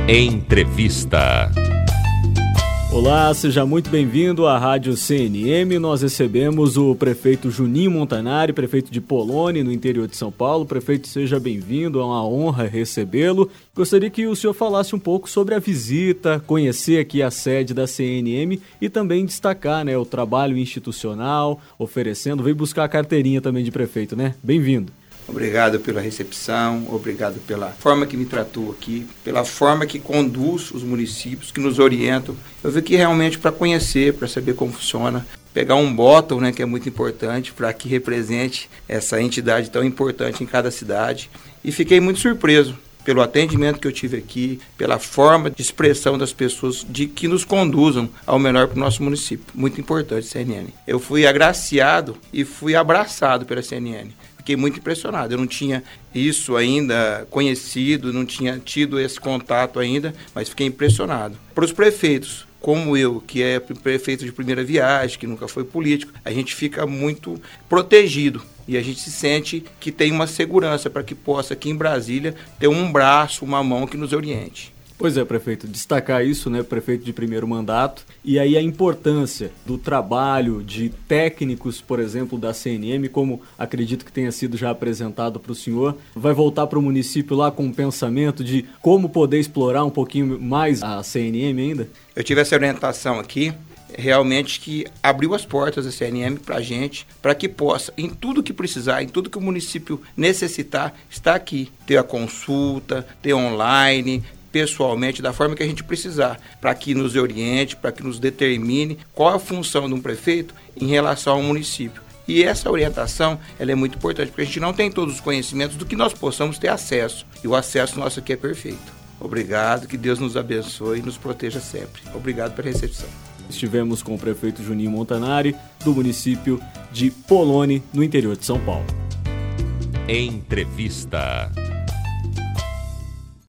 Entrevista. Olá, seja muito bem-vindo à Rádio CNM. Nós recebemos o prefeito Juninho Montanari, prefeito de Polônia, no interior de São Paulo. Prefeito, seja bem-vindo, é uma honra recebê-lo. Gostaria que o senhor falasse um pouco sobre a visita, conhecer aqui a sede da CNM e também destacar, o trabalho institucional, oferecendo, veio buscar a carteirinha também de prefeito, né? Bem-vindo. Obrigado pela recepção, obrigado pela forma que me tratou aqui, pela forma que conduz os municípios, que nos orientam. Eu vim aqui realmente para conhecer, para saber como funciona, pegar um bottom, que é muito importante, para que represente essa entidade tão importante em cada cidade. E fiquei muito surpreso pelo atendimento que eu tive aqui, pela forma de expressão das pessoas de que nos conduzam ao melhor para o nosso município. Muito importante, CNN. Eu fui agraciado e fui abraçado pela CNN. Fiquei muito impressionado, eu não tinha isso ainda conhecido, não tinha tido esse contato ainda, mas fiquei impressionado. Para os prefeitos, como eu, que é prefeito de primeira viagem, que nunca foi político, a gente fica muito protegido e a gente se sente que tem uma segurança para que possa aqui em Brasília ter um braço, uma mão que nos oriente. Pois é, prefeito, destacar isso, prefeito de primeiro mandato, e aí a importância do trabalho de técnicos, por exemplo, da CNM, como acredito que tenha sido já apresentado para o senhor, vai voltar para o município lá com um pensamento de como poder explorar um pouquinho mais a CNM ainda? Eu tive essa orientação aqui, realmente que abriu as portas da CNM para a gente, para que possa, em tudo que precisar, em tudo que o município necessitar, estar aqui, ter a consulta, ter online, pessoalmente, da forma que a gente precisar, para que nos oriente, para que nos determine qual a função de um prefeito em relação ao município. E essa orientação, ela é muito importante, porque a gente não tem todos os conhecimentos do que nós possamos ter acesso. E o acesso nosso aqui é perfeito. Obrigado, que Deus nos abençoe e nos proteja sempre. Obrigado pela recepção. Estivemos com o prefeito Juninho Montanari, do município de Polônia, no interior de São Paulo. Entrevista.